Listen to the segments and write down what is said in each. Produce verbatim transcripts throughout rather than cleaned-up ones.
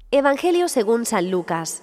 Evangelio según San Lucas.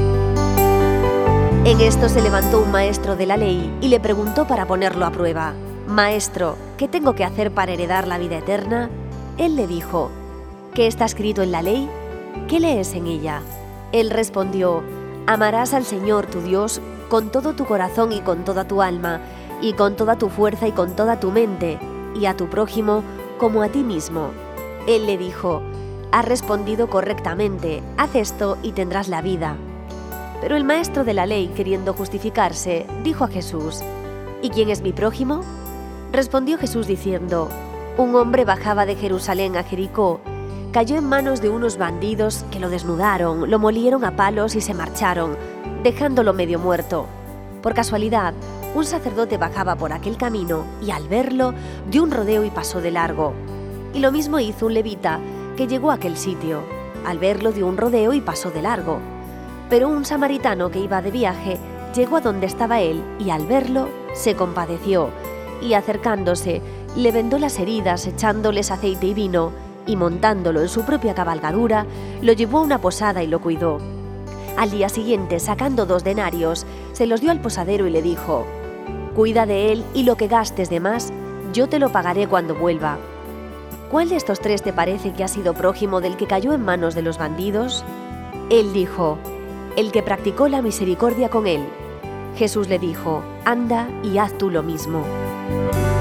En esto se levantó un maestro de la ley y le preguntó para ponerlo a prueba: «Maestro, ¿qué tengo que hacer para heredar la vida eterna?». Él le dijo: «¿Qué está escrito en la ley? ¿Qué lees en ella?». Él respondió: «Amarás al Señor tu Dios con todo tu corazón y con toda tu alma, y con toda tu fuerza y con toda tu mente, y a tu prójimo como a ti mismo». Él le dijo: «Has respondido correctamente, haz esto y tendrás la vida». Pero el maestro de la ley, queriendo justificarse, dijo a Jesús: «¿Y quién es mi prójimo?». Respondió Jesús diciendo: «Un hombre bajaba de Jerusalén a Jericó, cayó en manos de unos bandidos que lo desnudaron, lo molieron a palos y se marcharon, dejándolo medio muerto. Por casualidad, un sacerdote bajaba por aquel camino y al verlo dio un rodeo y pasó de largo. Y lo mismo hizo un levita que llegó a aquel sitio. Al verlo dio un rodeo y pasó de largo. Pero un samaritano que iba de viaje llegó a donde estaba él y al verlo se compadeció y acercándose le vendó las heridas echándoles aceite y vino y montándolo en su propia cabalgadura lo llevó a una posada y lo cuidó. Al día siguiente, sacando dos denarios, se los dio al posadero y le dijo: «Cuida de él y lo que gastes de más, yo te lo pagaré cuando vuelva». «¿Cuál de estos tres te parece que ha sido prójimo del que cayó en manos de los bandidos?». Él dijo: «El que practicó la misericordia con él». Jesús le dijo: «Anda y haz tú lo mismo».